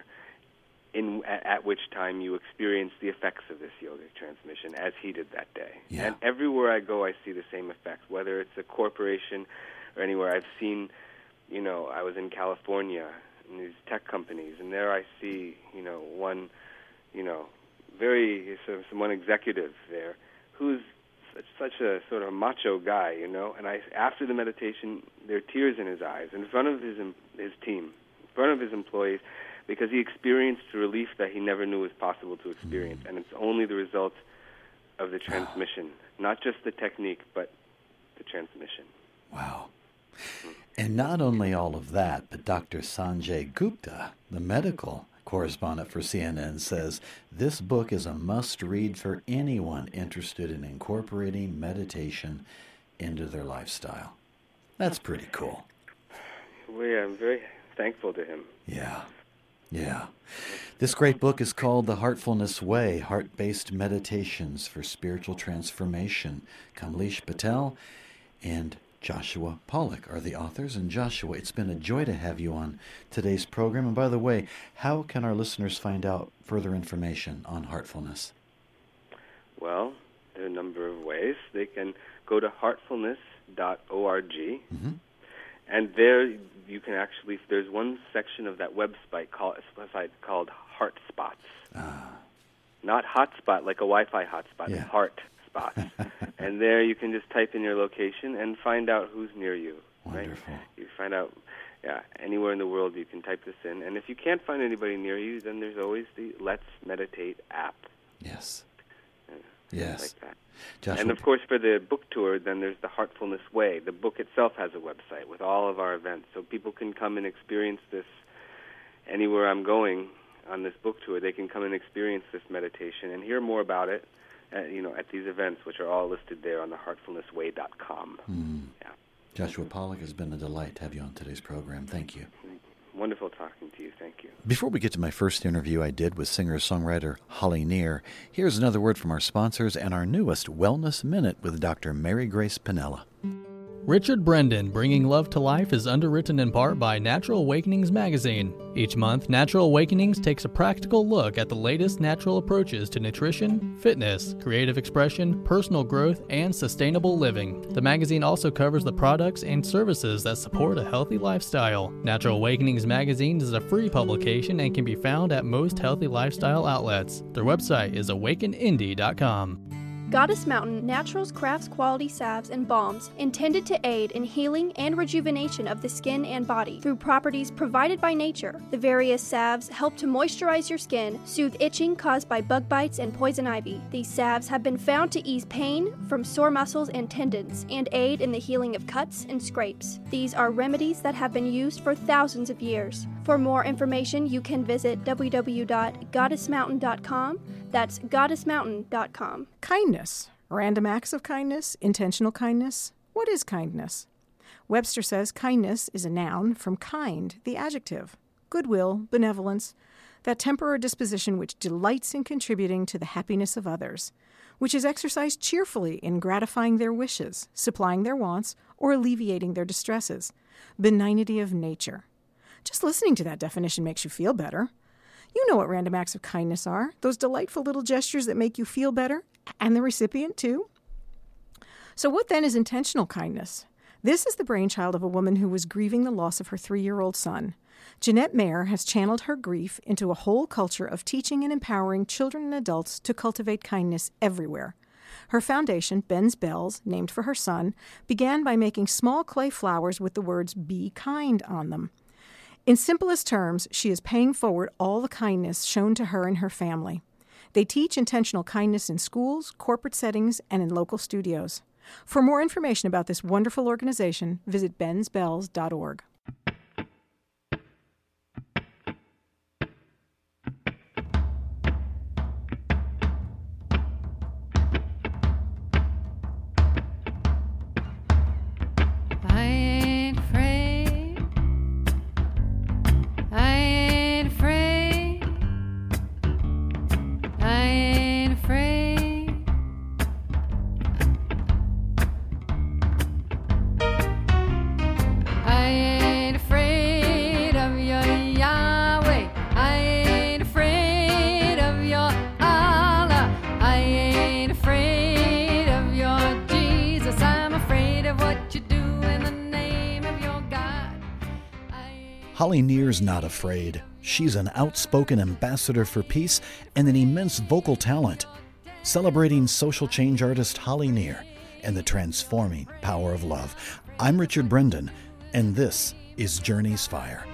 in at, at which time you experience the effects of this yogic transmission, as he did that day. Yeah. And everywhere I go, I see the same effects, whether it's a corporation or anywhere. I've seen, you know, I was in California in these tech companies, and there I see, you know, one, you know, very, so, one executive there who's such, such a sort of macho guy, you know, and I, after the meditation, there are tears in his eyes in front of his his team, in front of his employees, because he experienced a relief that he never knew was possible to experience, mm. and it's only the result of the transmission, not just the technique, but the transmission. Wow. Mm. And not only all of that, but Doctor Sanjay Gupta, the medical correspondent for C N N, says this book is a must-read for anyone interested in incorporating meditation into their lifestyle. That's pretty cool. Well, yeah, I'm very thankful to him. Yeah, yeah. This great book is called The Heartfulness Way, Heart-Based Meditations for Spiritual Transformation. Kamlesh Patel and Joshua Pollack are the authors. And Joshua, it's been a joy to have you on today's program. And by the way, how can our listeners find out further information on heartfulness? Well, there are a number of ways. They can go to heartfulness dot org, mm-hmm. and there you can actually, there's one section of that website called, website called Heart Spots. Ah. Not hotspot like a Wi-Fi hotspot, yeah. Heart Spots. And there you can just type in your location and find out who's near you. Wonderful. Right? You find out, yeah, anywhere in the world you can type this in. And if you can't find anybody near you, then there's always the Let's Meditate app. Yes. Yeah, yes. Like that. Joshua, and of course, for the book tour, then there's the Heartfulness Way. The book itself has a website with all of our events, so people can come and experience this anywhere I'm going on this book tour. They can come and experience this meditation and hear more about it. At, you know, at these events, which are all listed there on the heartfulness way dot com. Mm. Yeah. Joshua Pollack, has been a delight to have you on today's program. Thank you. Wonderful talking to you. Thank you. Before we get to my first interview I did with singer-songwriter Holly Near, here's another word from our sponsors and our newest Wellness Minute with Doctor Mary Grace Piniella. Richard Brendan, Bringing Love to Life, is underwritten in part by Natural Awakenings magazine. Each month, Natural Awakenings takes a practical look at the latest natural approaches to nutrition, fitness, creative expression, personal growth, and sustainable living. The magazine also covers the products and services that support a healthy lifestyle. Natural Awakenings magazine is a free publication and can be found at most healthy lifestyle outlets. Their website is awaken indy dot com. Goddess Mountain Naturals crafts quality salves and balms intended to aid in healing and rejuvenation of the skin and body through properties provided by nature. The various salves help to moisturize your skin, soothe itching caused by bug bites and poison ivy. These salves have been found to ease pain from sore muscles and tendons and aid in the healing of cuts and scrapes. These are remedies that have been used for thousands of years. For more information, you can visit w w w dot goddess mountain dot com. That's goddess mountain dot com. Kindness. Random acts of kindness, intentional kindness. What is kindness? Webster says kindness is a noun from kind, the adjective. Goodwill, benevolence, that temper or disposition which delights in contributing to the happiness of others, which is exercised cheerfully in gratifying their wishes, supplying their wants, or alleviating their distresses. Benignity of nature. Just listening to that definition makes you feel better. You know what random acts of kindness are, those delightful little gestures that make you feel better, and the recipient too. So what then is intentional kindness? This is the brainchild of a woman who was grieving the loss of her three-year-old son. Jeanette Mayer has channeled her grief into a whole culture of teaching and empowering children and adults to cultivate kindness everywhere. Her foundation, Ben's Bells, named for her son, began by making small clay flowers with the words, "Be kind," on them. In simplest terms, she is paying forward all the kindness shown to her and her family. They teach intentional kindness in schools, corporate settings, and in local studios. For more information about this wonderful organization, visit bens bells dot org. Holly Near's not afraid. She's an outspoken ambassador for peace and an immense vocal talent, celebrating social change artist Holly Near and the transforming power of love. I'm Richard Brendan, and this is Journey's Fire.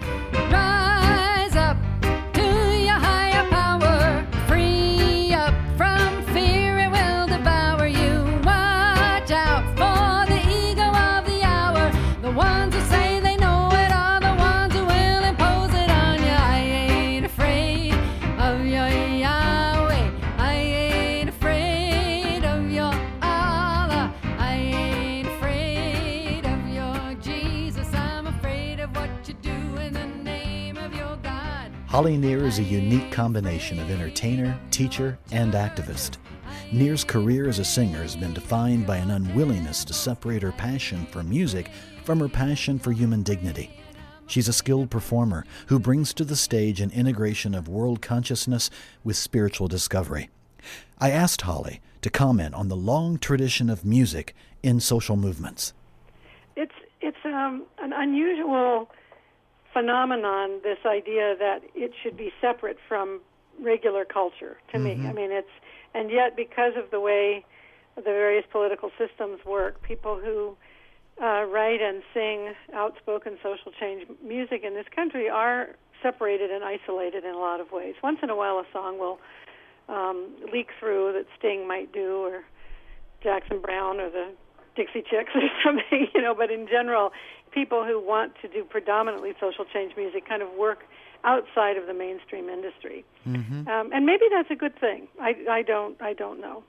Rise up to your higher power, free up from fear, it will devour you. Watch out for the ego of the hour, the ones who say they know it are the ones who will impose it on you. I ain't afraid of your Yahweh, I ain't afraid of your Allah, I ain't afraid of your Jesus, I'm afraid of what you do in the name of your God. Holly Near is a unique combination of entertainer, teacher, and activist. Near's career as a singer has been defined by an unwillingness to separate her passion for music from her passion for human dignity. She's a skilled performer who brings to the stage an integration of world consciousness with spiritual discovery. I asked Holly to comment on the long tradition of music in social movements. It's it's um, an unusual phenomenon, this idea that it should be separate from regular culture, to mm-hmm. me. I mean, it's, and yet because of the way the various political systems work, people who uh, write and sing outspoken social change music in this country are separated and isolated in a lot of ways. Once in a while a song will um, leak through that Sting might do, or Jackson Browne, or the Dixie Chicks or something, you know, but in general, people who want to do predominantly social change music kind of work outside of the mainstream industry. Mm-hmm. Um, and maybe that's a good thing. I, I don't I don't know.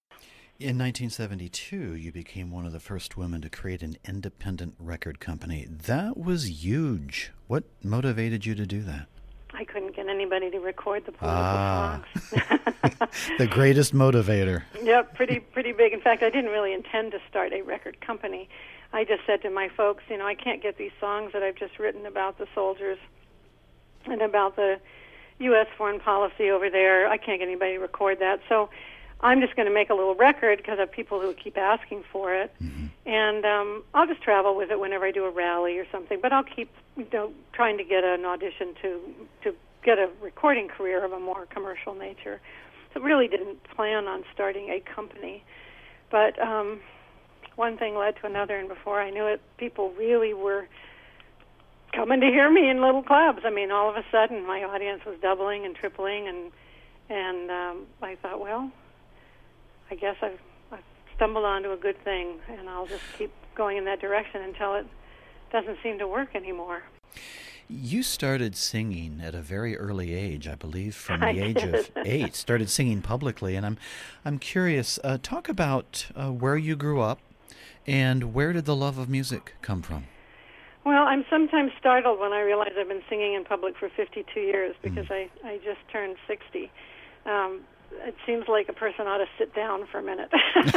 In nineteen seventy-two, you became one of the first women to create an independent record company. That was huge. What motivated you to do that? I couldn't get anybody to record the political ah. songs. The greatest motivator. Yep, pretty pretty big. In fact, I didn't really intend to start a record company. I just said to my folks, you know, I can't get these songs that I've just written about the soldiers and about the U S foreign policy over there. I can't get anybody to record that. So I'm just going to make a little record because I have people who keep asking for it. Mm-hmm. And um, I'll just travel with it whenever I do a rally or something. But I'll keep, you know, trying to get an audition to to get a recording career of a more commercial nature. So really didn't plan on starting a company. But um, one thing led to another, and before I knew it, people really were coming to hear me in little clubs. I mean, all of a sudden, my audience was doubling and tripling, and and um, I thought, well, I guess I've, I've stumbled onto a good thing, and I'll just keep going in that direction until it doesn't seem to work anymore. You started singing at a very early age, I believe, from the I age did. of eight. Started singing publicly, and I'm, I'm curious. Uh, talk about uh, where you grew up, and where did the love of music come from? Well, I'm sometimes startled when I realize I've been singing in public for fifty-two years because mm. I, I just turned sixty. Um, it seems like a person ought to sit down for a minute.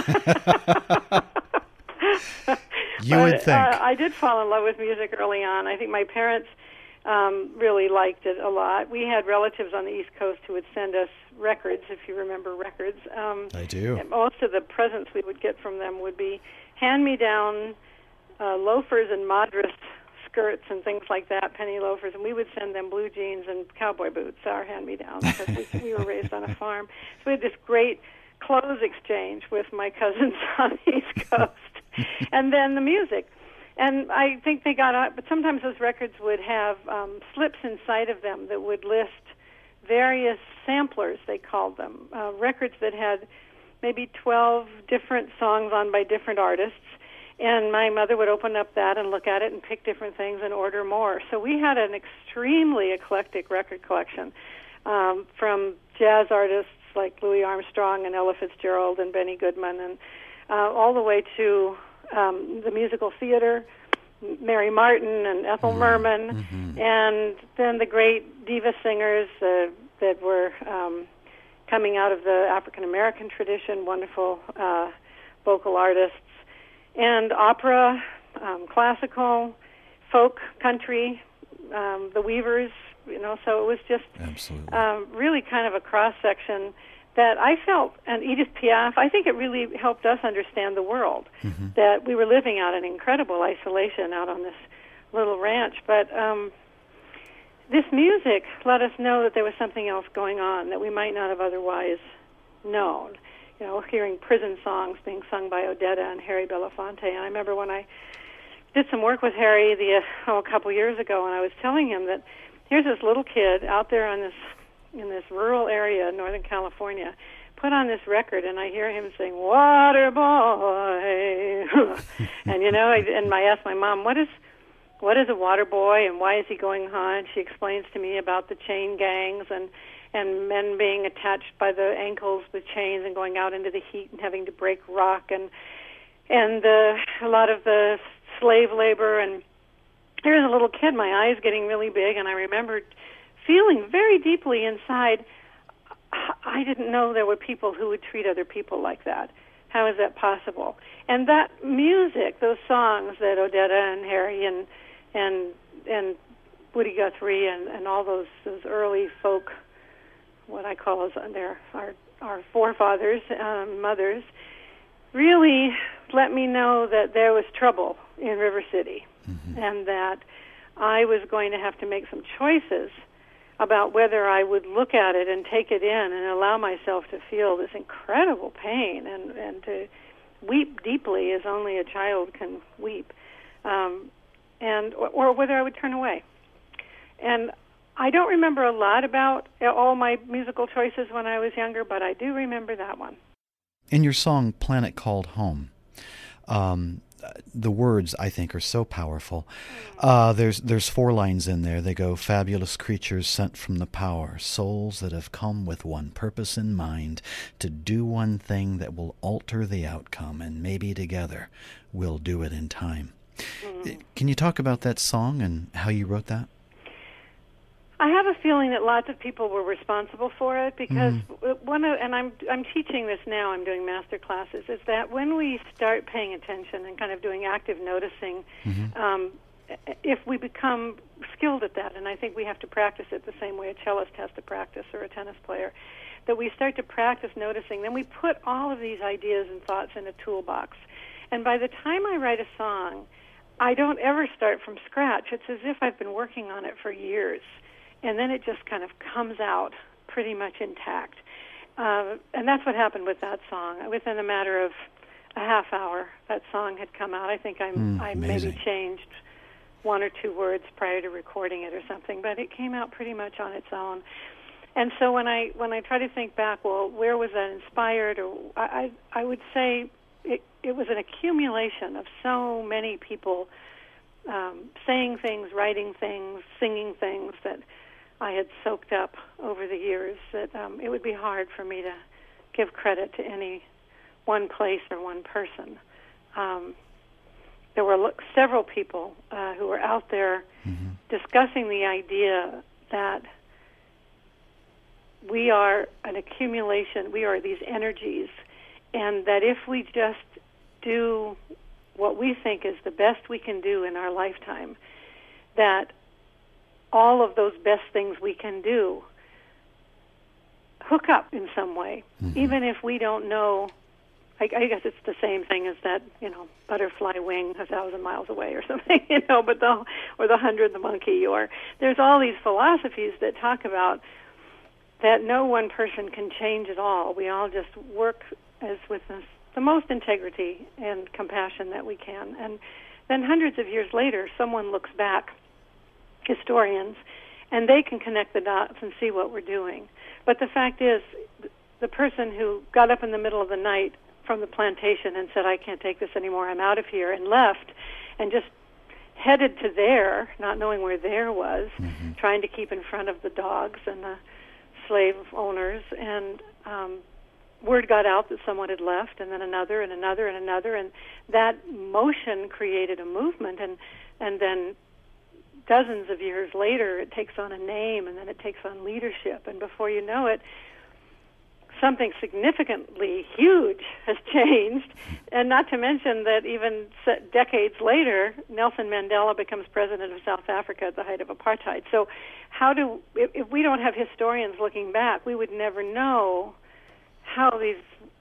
You but, would think. Uh, I did fall in love with music early on. I think my parents um, really liked it a lot. We had relatives on the East Coast who would send us records, if you remember records. Um, I do. And most of the presents we would get from them would be hand-me-down uh, loafers and Madras skirts and things like that, penny loafers, and we would send them blue jeans and cowboy boots, our hand-me-downs, because we, we were raised on a farm. So we had this great clothes exchange with my cousins on the East Coast. And then the music. And I think they got out, but sometimes those records would have um, slips inside of them that would list various samplers, they called them, uh, records that had maybe twelve different songs on by different artists. And my mother would open up that and look at it and pick different things and order more. So we had an extremely eclectic record collection um, from jazz artists like Louis Armstrong and Ella Fitzgerald and Benny Goodman, and uh, all the way to um, the musical theater, Mary Martin and Ethel mm-hmm. Merman, mm-hmm. and then the great diva singers uh, that were um, coming out of the African-American tradition, wonderful uh, vocal artists, and opera, um, classical, folk, country, um, the Weavers, you know, so it was just um, really kind of a cross-section that I felt, and Edith Piaf, I think it really helped us understand the world, mm-hmm. that we were living out in incredible isolation out on this little ranch. But um, this music let us know that there was something else going on that we might not have otherwise known. You know, hearing prison songs being sung by Odetta and Harry Belafonte. And I remember when I did some work with Harry the, oh, a couple years ago, and I was telling him that here's this little kid out there on this in this rural area in Northern California, put on this record, and I hear him sing, "Water Boy." And, you know, I, and I asked my mom, what is what is a water boy, and why is he going on? She explains to me about the chain gangs and, and men being attached by the ankles with chains and going out into the heat and having to break rock, and, and uh, a lot of the slave labor. And here's a little kid, my eyes getting really big, and I remembered feeling very deeply inside, I didn't know there were people who would treat other people like that. How is that possible? And that music, those songs that Odetta and Harry and and and Woody Guthrie and, and all those those early folk, what I call as their our our forefathers, um, mothers, really let me know that there was trouble in River City, mm-hmm. and that I was going to have to make some choices about whether I would look at it and take it in and allow myself to feel this incredible pain and, and to weep deeply as only a child can weep, um, and or, or whether I would turn away. And I don't remember a lot about all my musical choices when I was younger, but I do remember that one. In your song, Planet Called Home, um, the words, I think, are so powerful. Uh, there's there's four lines in there. They go, "Fabulous creatures sent from the power, souls that have come with one purpose in mind, to do one thing that will alter the outcome, and maybe together we'll do it in time." Mm. Can you talk about that song and how you wrote that? I have a feeling that lots of people were responsible for it because mm. one of, and I'm I'm teaching this now, I'm doing master classes, is that when we start paying attention and kind of doing active noticing, mm-hmm. um, if we become skilled at that, and I think we have to practice it the same way a cellist has to practice or a tennis player, that we start to practice noticing, then we put all of these ideas and thoughts in a toolbox. And by the time I write a song, I don't ever start from scratch. It's as if I've been working on it for years. And then it just kind of comes out pretty much intact. uh, and that's what happened with that song. Within a matter of a half hour, that song had come out. I think I, Mm, I amazing. maybe changed one or two words prior to recording it or something, but it came out pretty much on its own. And so when I when I try to think back, well, where was that inspired? Or I I, I would say it it was an accumulation of so many people um, saying things, writing things, singing things that I had soaked up over the years. That um, it would be hard for me to give credit to any one place or one person. Um, there were lo- several people uh, who were out there Mm-hmm. discussing the idea that we are an accumulation, we are these energies, and that if we just do what we think is the best we can do in our lifetime, that all of those best things we can do hook up in some way, Mm-hmm. even if we don't know. I, I guess it's the same thing as that, you know, butterfly wing a thousand miles away or something, you know, but the or the hundred the monkey, or there's all these philosophies that talk about that no one person can change at all. We all just work as with the, the most integrity and compassion that we can. And then hundreds of years later, someone looks back, historians, and they can connect the dots and see what we're doing. But the fact is, the person who got up in the middle of the night from the plantation and said, I can't take this anymore, I'm out of here, and left, and just headed to there, not knowing where there was, Mm-hmm. trying to keep in front of the dogs and the slave owners, and um, word got out that someone had left, and then another, and another, and another, and that motion created a movement, and and then dozens of years later, it takes on a name, and then it takes on leadership, and before you know it, something significantly huge has changed, and not to mention that even decades later, Nelson Mandela becomes president of South Africa at the height of apartheid. So how do, if, if we don't have historians looking back, we would never know how these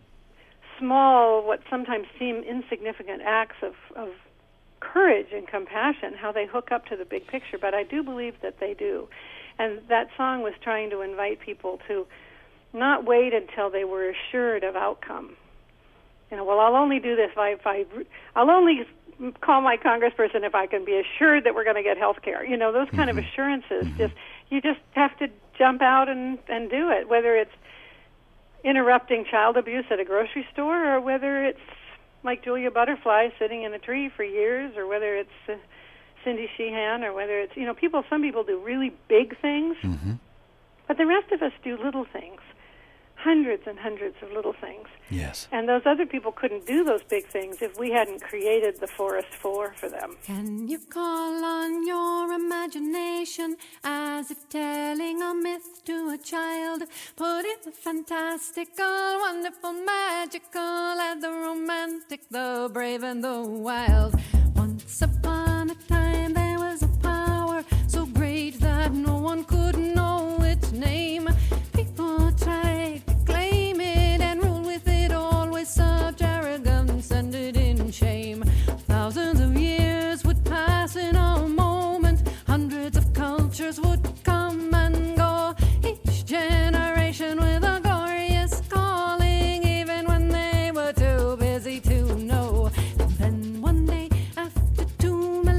small, what sometimes seem insignificant acts of, of courage and compassion, how they hook up to the big picture. But I do believe that they do. And that song was trying to invite people to not wait until they were assured of outcome. You know, well, I'll only do this if I, if I I'll only call my congressperson if I can be assured that we're going to get health care. You know, those kind Mm-hmm. of assurances, just you just have to jump out and, and do it, whether it's interrupting child abuse at a grocery store or whether it's like Julia Butterfly sitting in a tree for years, or whether it's uh, Cindy Sheehan, or whether it's, you know, people, some people do really big things, Mm-hmm. but the rest of us do little things. Hundreds and hundreds of little things. Yes. And those other people couldn't do those big things if we hadn't created the forest for for them. Can you call on your imagination as if telling a myth to a child? Put in the fantastical, wonderful, magical, add the romantic, the brave and the wild. Once upon a time there was a power so great that no one could know its name. People tried to claim it and rule with it, always such arrogance ended in shame. Thousands of years would pass in a moment, hundreds of cultures would come and go, each generation with a glorious calling, even when they were too busy to know. And then one day, after too many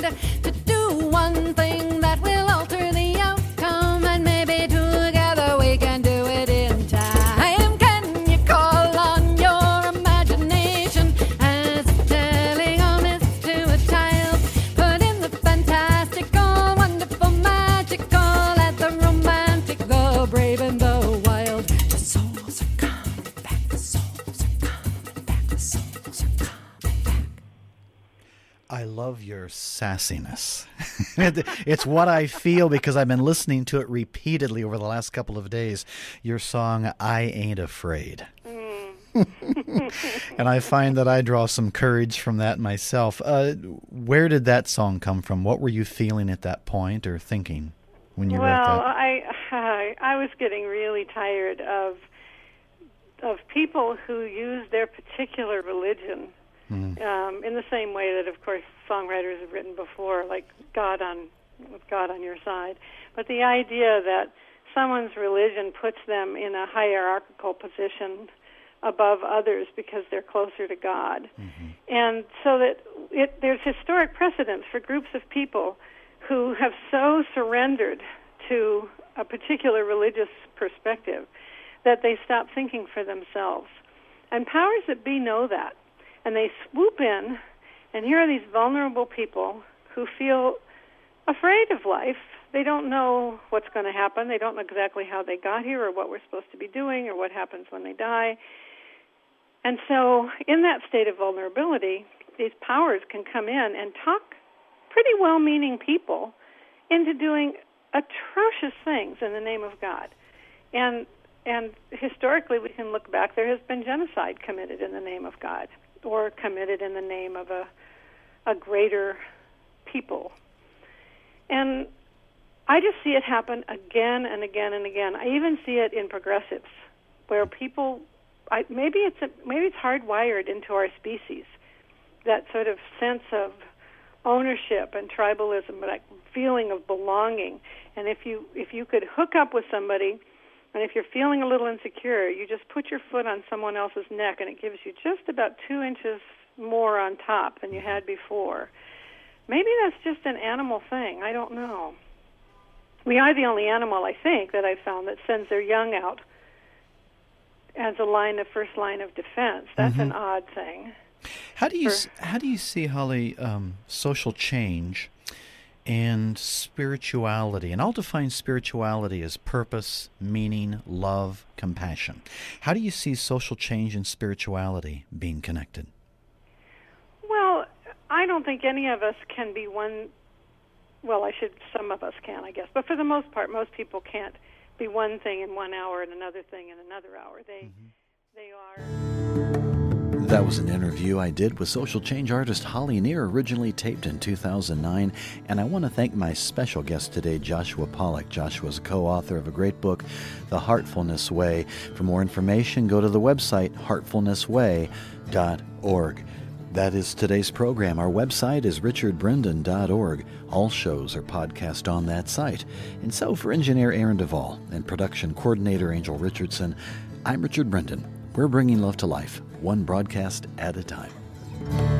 to do one thing that will alter the outcome, and maybe together we can do it in time. Can you call on your imagination as telling a myth to a child? Put in the fantastical, wonderful, magical, at the romantic, the brave and the wild. The souls are coming back, the souls are coming back, the souls are coming back. I love your sassiness. It's what I feel because I've been listening to it repeatedly over the last couple of days. Your song, I Ain't Afraid. And I find that I draw some courage from that myself. Uh, where did that song come from? What were you feeling at that point or thinking when you well, wrote that? I, I I was getting really tired of of people who use their particular religion Mm. um, in the same way that, of course, songwriters have written before, like God on with God on your side. But the idea that someone's religion puts them in a hierarchical position above others because they're closer to God. Mm-hmm. And so that it, there's historic precedence for groups of people who have so surrendered to a particular religious perspective that they stop thinking for themselves. And powers that be know that. And they swoop in, and here are these vulnerable people who feel afraid of life. They don't know what's going to happen. They don't know exactly how they got here or what we're supposed to be doing or what happens when they die. And so in that state of vulnerability, these powers can come in and talk pretty well-meaning people into doing atrocious things in the name of God. And and historically, we can look back. There has been genocide committed in the name of God, or committed in the name of a a greater people. And I just see it happen again and again and again. I even see it in progressives, where people, I, maybe it's a, maybe it's hardwired into our species, that sort of sense of ownership and tribalism, but a feeling of belonging. And if you if you could hook up with somebody, and if you're feeling a little insecure, you just put your foot on someone else's neck, and it gives you just about two inches more on top than you had before. Maybe that's just an animal thing. I don't know. We are the only animal, I think, that I've found that sends their young out as a line of first line of defense. That's mm-hmm. an odd thing. How do you For, how do you see, Holly, um, social change and spirituality? And I'll define spirituality as purpose, meaning, love, compassion. How do you see social change and spirituality being connected? Well, I don't think any of us can be one. Well, I should. Some of us can, I guess. But for the most part, most people can't be one thing in one hour and another thing in another hour. They, mm-hmm. they are. That was an interview I did with social change artist Holly Near, originally taped in two thousand nine. And I want to thank my special guest today, Joshua Pollack. Joshua is a co-author of a great book, The Heartfulness Way. For more information, go to the website heartfulness way dot org. That is today's program. Our website is richard brendon dot org. All shows are podcast on that site. And so for engineer Aaron Duvall and production coordinator Angel Richardson, I'm Richard Brendon. We're bringing love to life, one broadcast at a time.